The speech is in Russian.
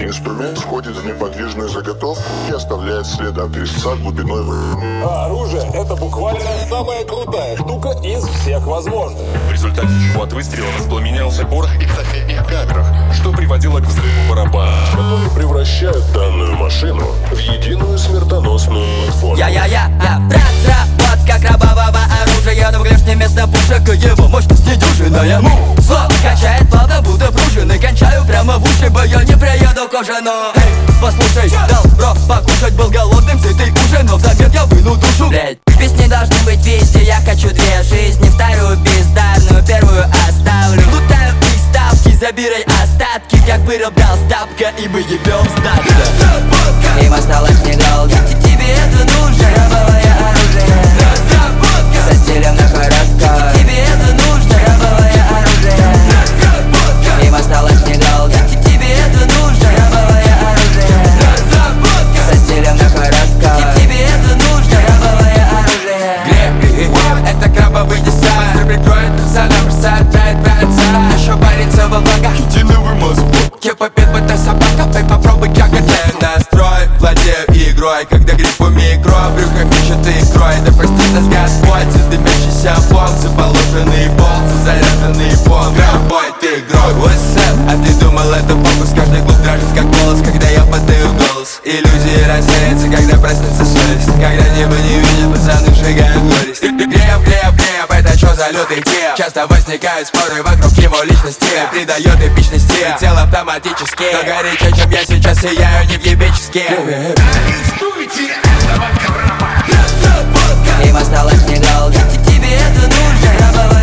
Инструмент входит в неподвижную заготовку и оставляет след от резца глубиной в... А оружие — это буквально самая крутая штука из всех возможных. В результате чего от выстрела воспламенялся порох и в соседних камерах, что приводило к взрыву барабана, которые превращают данную машину в единую смертоносную платформу. Разработка крабового оружия, но внешне вместо пушек его мощность недюжинная. Слово качает плавно, будто пружины. Кончаю прямо в уши, бо я не приеду к ужину. Эй, послушай, дал бро покушать, был голодным, сытый ужин, но взамен я выну душу. Блять, песни должны быть везде, я хочу две жизни. Вторую бездарную, первую оставлю. Лутаю их ставки, забирай остатки, как бы брал стапка, и мы ебем стабильно. Им осталось недолго, тебе это нужно, крабовое оружие. Разработка со стилем на коротко, тебе это нужно, крабовое оружие. Разработка им осталось недолго, тебе это нужно, крабовое оружие. Разработка со стилем на коротко, тебе это нужно, крабовое оружие. Это крабовый десант, быстро прикроет пацана, бросает отца. Еще парится во влагах, единый вымаз в лоб. Кепопит, будто собака, пой попробуй ягоды. Настрой, владею игрой, когда гриб у микро, брюхо пишет икрой. Да простит нас Господь, за дымящийся бог, за положенный болт, за заряженный бомб. Гробой ты игрок, what's up? А ты думал это фокус, каждый глуп дрожит как голос, когда я подаю голос. Иллюзии рассеются, когда проснется совесть, когда небо не видит, пацаны сжигают горесть. Греб, это чё за лютый тип? Часто возникают споры вокруг его личности, придает эпичности, тело автоматически. Но горячее, чем я сейчас сияю, не въебически. Им осталось недолго, тебе это нужно, крабовое